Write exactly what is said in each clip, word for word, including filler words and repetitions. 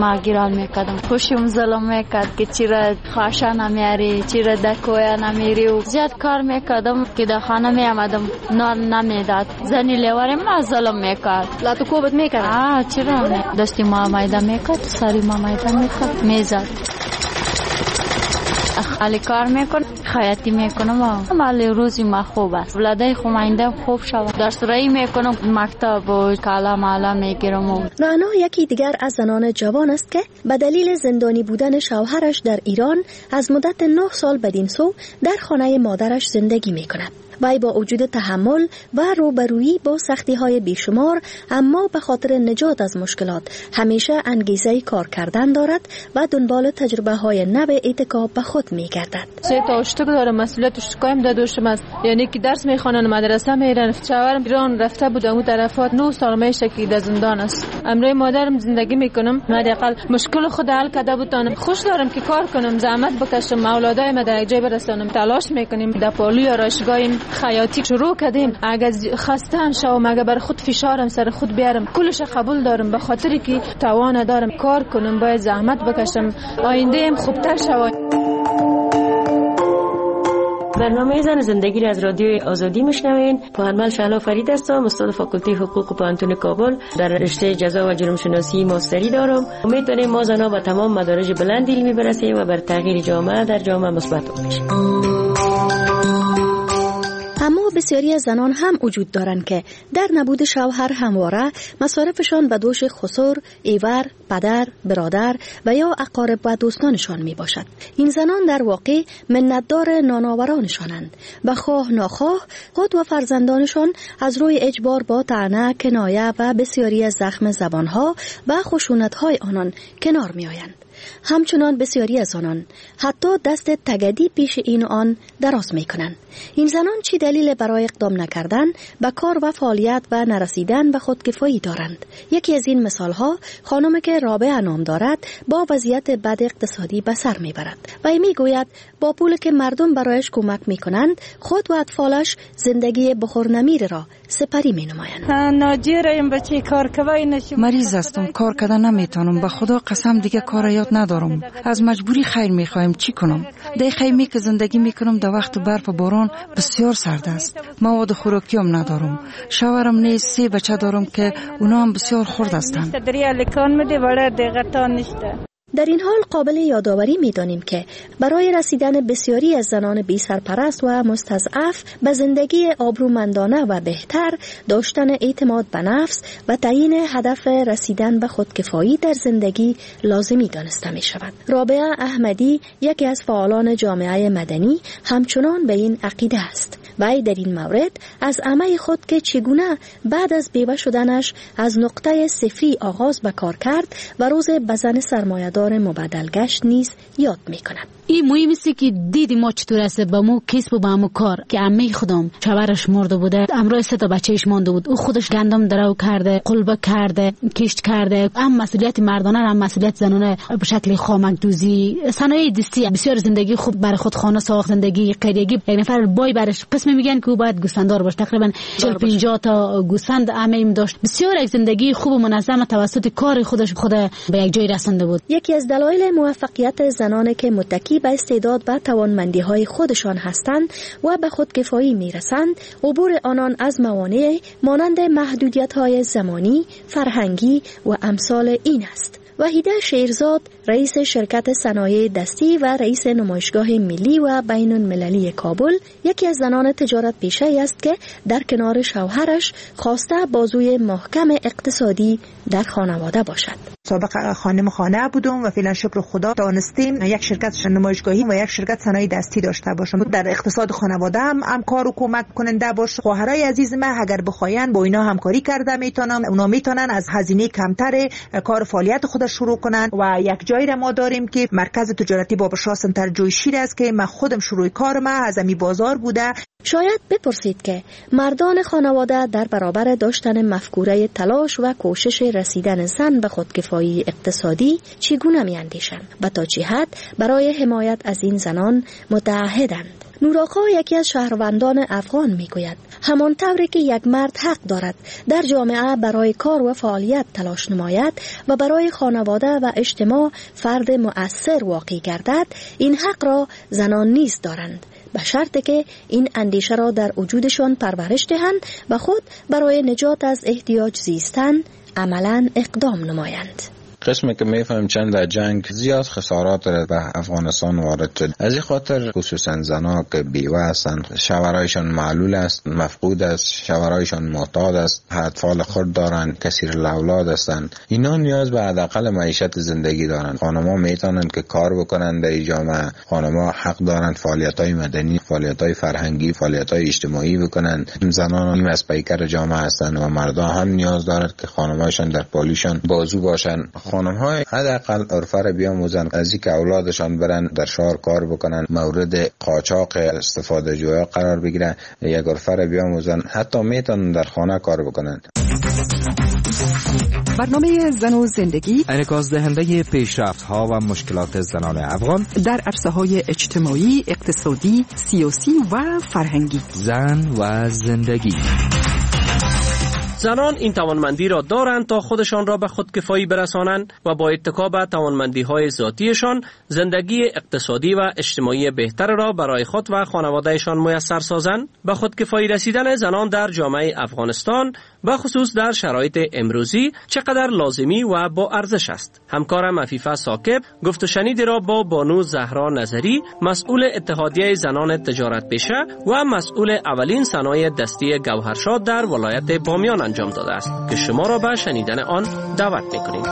ما گیران میکردم. خوشم ظلم میکرد که چرا خواهشا نمیاری، چرا دکویا نمیری و زیاد کار میکردم که در خانه میامدم نان نمیداد. زنی لیوارم ما ظلم میکرد. لاتو کوبت میکرد؟ آه چرا نه؟ دستی ما مایده میکرد، سری ما مایده میکرد، میزد. خالی کار میکنم، خیاطی میکنم و مالی روزی ما خوب است. ولادای خماینده خوب شود. درس رایی میکنم، مکتب و کالا مالا میگیرم. رعنا یکی دیگر از زنان جوان است که به دلیل زندانی بودن شوهرش در ایران از مدت نه سال بدین سو در خانه مادرش زندگی میکند. وی با وجود تحمل و روبرویی با سختی‌های بیشمار اما به خاطر نجات از مشکلات همیشه انگیزه کار کردن دارد و دنبال تجربه‌های نو اعتکاف به خود می‌گردد. سه تا اشتک دارم، مسئولیتش قایم دادوشم است. یعنی که درس میخوانن، مدرسه میرن. شوهرم ایران رفته بود، اون طرفات نه سال میشه که در زندان است. امروز مادرم زندگی میکنم. حداقل مشکل خود حل کرده بودم. خوش دارم که کار کنم، زحمت بکشم، اولادای ما در جای برسونم. تلاش میکنیم. در پالوی آرایشگاه خیاطی شروع کردیم. اگر خسته ام شوم، اگر بر خود فشارم سر خود بیارم، کلش قبول دارم، به خاطر که توان دارم کار کنم، باید زحمت بکشم، آینده ام خوبتر شود. برنامه زن زندگی را از رادیوی آزادی میشنوین. پوهنمند شهلا فرید هستم، استاد فاکولته حقوق پوهنتون کابل. در رشته جزا و جرم شناسی ماستری دارم. امیدواریم ما زنها به تمام مدارج بلند علمی برسیم و بر تغییر جامعه در جامعه مثبت باشیم. اما بسیاری از زنان هم وجود دارند که در نبود شوهر همواره مصارفشان به دوش خسر، ایور، پدر، برادر و یا اقارب و دوستانشان می باشد. این زنان در واقع منتدار نانآورانشانند و خواه ناخواه خود و فرزندانشان از روی اجبار با طعنه، کنایه و بسیاری از زخم زبانها و خشونت‌های آنان کنار می آیند. همچنان بسیاری از آنان حتی دست تگدی پیش این و آن دراز می کنند. این زنان چی دلیل برای اقدام نکردن به کار و فعالیت و نرسیدن به خودکفایی دارند؟ یکی از این مثال ها خانمی که رابعه نام دارد با وضعیت بد اقتصادی به سر می برد و می گوید با پول که مردم برایش کمک می کنند خود و اطفالش زندگی بخور نمیر را سپری می نمایند. ناجیرم بچه کار کوي نشم، مریض هستم، کار کردن نمیتونم، به خدا قسم دیگه کار یاد ندارم. از مجبوری خیر میخوایم، چی کنم؟ در خیمه که زندگی میکنم در وقت برف و باران بسیار سرد است. مواد خوراکی هم ندارم. شوهرم نیست، سه بچه دارم که اونا هم بسیار خرد هستند. در این حال قابل یادآوری می‌دانیم که برای رسیدن بسیاری از زنان بی سرپرست و مستضعف به زندگی آبرومندانه و بهتر، داشتن اعتماد به نفس و تعیین هدف رسیدن به خودکفایی در زندگی لازمی دانسته می شود. رابعه احمدی یکی از فعالان جامعه مدنی همچنان به این عقیده است. وی در این مورد از عمه خود که چگونه بعد از بیوه شدنش از نقطه صفری آغاز به کار کرد و روز به زن سرمایه‌دار مبادل گشت نیز یاد می‌کند. این مهم است که دیدی ما چطور است با مو کسب و با مو کار که عمه خودم شوهرش مرده بوده، امروز سه تا بچه‌اش مونده بود، او خودش گندم درو کرده، قلبه کرده، کشت کرده. هم مسئولیت مردانه هم مسئولیت زنانه به شکل خامک دوزی، صنایع دستی، بسیار زندگی خوب برای خود خانه ساخت، زندگی قریگی. یک نفر بای برش قسم میگن که او باید گوسفندار باشه، تقریبا چهل پنجاه تا گوسفند عمه داشت. بسیار یک زندگی خوب و منظم توسط کار خودش خود به یک جای رسانده بود. یکی از دلایل موفقیت زنانی که متکی به استعداد و توانمندی‌های خودشان هستند و به خودکفایی میرسند، عبور آنان از موانع مانند محدودیت‌های زمانی، فرهنگی و امثال این است. وحیده شیرزاد، رئیس شرکت صنایع دستی و رئیس نمایشگاه ملی و بین المللی کابل، یکی از زنان تجارت پیشه است که در کنار شوهرش خواسته بازوی محکم اقتصادی در خانواده باشد. سابق خانم خانه بودم و فعلا شکر خدا توانستیم یک شرکت نمایشگاهی و یک شرکت صنایع دستی داشته باشم. در اقتصاد خانواده هم همکار و کمک کننده باش. خواهرای عزیز من اگر بخواین با اینا همکاری کرده میتونم، اونا میتونن از هزینه کمتر کار فعالیت خود شروع کنن. و یک جایی را ما داریم که مرکز تجارتی بابا شاه سنتر جوی شیر است که من خودم شروع کار ما از امی بازار بوده. شاید بپرسید که مردان خانواده در برابر داشتن مفکوره تلاش و کوشش رسیدن زن به خودکفایی اقتصادی چگونه می‌اندیشند و تا چه حد برای حمایت از این زنان متعهدند. نورآقا یکی از شهروندان افغان میگوید همان طوری که یک مرد حق دارد در جامعه برای کار و فعالیت تلاش نماید و برای خانواده و اجتماع فرد مؤثر واقع گردد، این حق را زنان نیز دارند، به شرطی که این اندیشه را در وجودشان پرورش دهند و خود برای نجات از احتیاج زیستن عملاً اقدام نمایند. قسمی که میفهمیم چند در جنگ زیاد خسارات به افغانستان وارد شد. از این خاطر خصوصا زنها که بیوه هستند، شوهرایشان معلول است، مفقود است، شوهرایشان معتاد است، اطفال خرد دارند، کثیر الاولاد هستند، اینا نیاز به حداقل معیشت زندگی دارند. خانم‌ها میتونند که کار بکنند در این جامعه، خانم‌ها حق دارند فعالیت‌های مدنی، فعالیت‌های فرهنگی، فعالیت‌های اجتماعی بکنند. زنان نیم از پیکر جامعه هستند و مردها هم نیاز دارند که خانم‌هایشان در پالیشان بازو باشند. خانم‌های حداقل عرفه را بیاموزند، از اینکه اولادشان برن در شهر کار بکنن، مورد قاچاق استفاده جویا قرار بگیرن، یک عرفه را بیاموزند، حتی میتونن در خانه کار بکنن. برنامه زن و زندگی انعکاس دهنده پیشرفت‌ها و مشکلات زنان افغان در عرصه‌های اجتماعی، اقتصادی، سیاسی و فرهنگی. زن و زندگی. زنان این توانمندی را دارند تا خودشان را به خودکفایی برسانند و با اتکا به توانمندی‌های ذاتیشان زندگی اقتصادی و اجتماعی بهتر را برای خود و خانوادهشان میسر سازند. به خودکفایی رسیدن زنان در جامعه افغانستان و خصوص در شرایط امروزی چقدر لازمی و با ارزش است. همکارم عفیفه ثاقب گفت و شنیدی را با بانو زهرا نظری، مسئول اتحادیه زنان تجارت پیشه و مسئول اولین صنایع دستی گوهرشاد در ولایت بامیان انجام داده است که شما را به شنیدن آن دعوت می‌کنیم.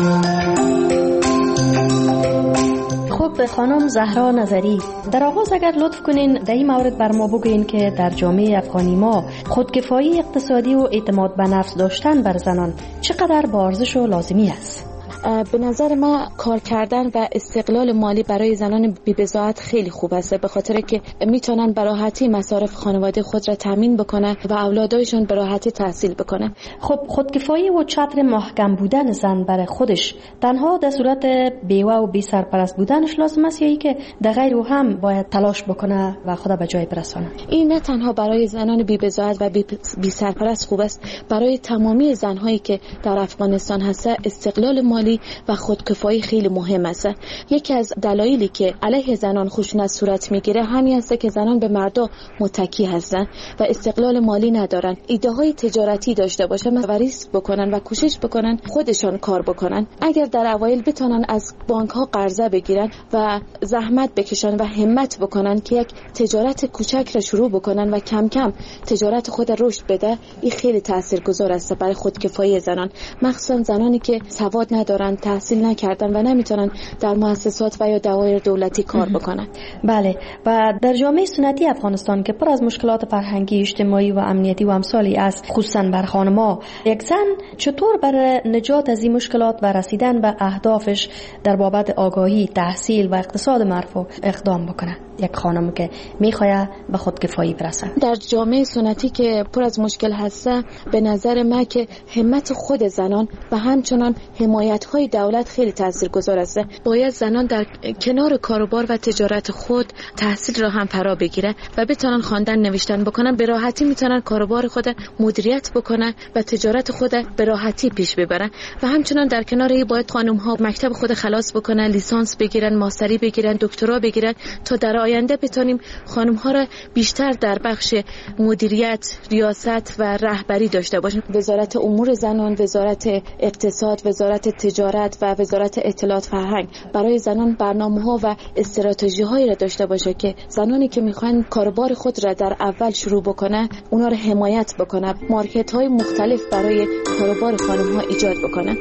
خب خانم زهرا نظری، در آغاز اگر لطف کنین در این مورد بر ما بگوین که در جامعه افغانی ما خودکفایی اقتصادی و اعتماد به نفس داشتن بر زنان چقدر با ارزش و لازمی است؟ به نظر ما کار کردن و استقلال مالی برای زنان بی‌بضاعت خیلی خوب است، به خاطر که میتونن به راحتی مصارف خانواده خود را تامین بکنن و اولادایشون به راحتی تحصیل بکنن. خب خودکفایی و چتر محکم بودن زن برای خودش تنها در صورت بیوه و بی سرپرست بودنش لازم است یا ای که در غیر او هم باید تلاش بکنه و خود به جای برسانه؟ این نه تنها برای زنان بی‌بضاعت و بی سرپرست خوب است، برای تمامی زنهایی که در افغانستان هست استقلال مالی و خودکفایی خیلی مهم است. یکی از دلایلی که علیه زنان خشونت صورت میگیره همین است که زنان به مردا متکی هستند و استقلال مالی ندارن، ایده های تجارتی داشته باشن و ریسک بکنن و کوشش بکنن خودشان کار بکنن. اگر در اوایل بتونن از بانک ها قرضه بگیرن و زحمت بکشن و همت بکنن که یک تجارت کوچک را شروع بکنن و کم کم تجارت خود رشد بده، این خیلی تاثیرگذار است برای خودکفایی زنان، مخصوصا زنانی که سواد ندارن، تحصیل نکردن و نمیتونن در مؤسسات و یا دوایر دولتی کار بکنن. بله، و در جامعه سنتی افغانستان که پر از مشکلات فرهنگی، اجتماعی و امنیتی و امثالی است، خصوصا بر خانم‌ها، یک زن چطور برای نجات از این مشکلات و رسیدن به اهدافش در بابت آگاهی، تحصیل و اقتصاد مرفوع اقدام بکنه؟ یک خانم که میخواد به خودکفایی برسه در جامعه سنتی که پر از مشکل هست، به نظر من که همت خود زنان و همچنان حمایت‌های دولت خیلی تاثیرگذار است. باید زنان در کنار کاروبار و تجارت خود تحصیل را هم فرا بگیره و بتونن خواندن نوشتن بکنن، به راحتی میتونن کاروبار خود مدیریت بکنن و تجارت خود به راحتی پیش ببرن. و همچنان در کنار این باید خانم‌ها مکتب خود خلاص بکنن، لیسانس بگیرن، ماستری بگیرن، دکترا بگیرن تا در آینده بتونیم خانم‌ها را بیشتر در بخش مدیریت، ریاست و رهبری داشته باشیم. وزارت امور زنان، وزارت اقتصاد، وزارت تجارت و وزارت اطلاعات فرهنگ برای زنان برنامه‌ها و استراتژی‌هایی را داشته باشه که زنانی که میخوان کاروبار خود را در اول شروع بکنه اونا را حمایت بکنه، مارکت‌های مختلف برای کاروبار خانم‌ها ایجاد بکنه.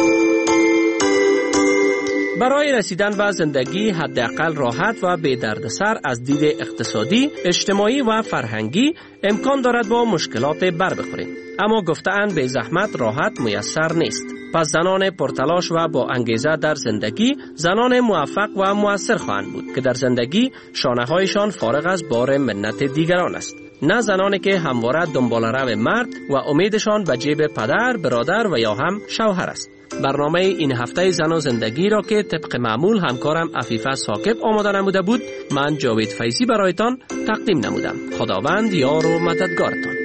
برای رسیدن به زندگی حداقل راحت و بی دردسر از دید اقتصادی، اجتماعی و فرهنگی امکان دارد با مشکلات بر بخوریم، اما گفته‌اند به زحمت راحت میسر نیست. پس زنان پرتلاش و با انگیزه در زندگی زنان موفق و مؤثر خواهند بود که در زندگی شانه‌هایشان فارغ از بار منت دیگران است، نه زنانی که همواره دنبال رو مرد و امیدشان به جیب پدر، برادر و یا هم شوهر است. برنامه این هفته زن و زندگی را که طبق معمول همکارم عفیفه ثاقب آماده نموده بود، من جاوید فیضی برایتان تقدیم نمودم. خداوند یار و مددگارتان.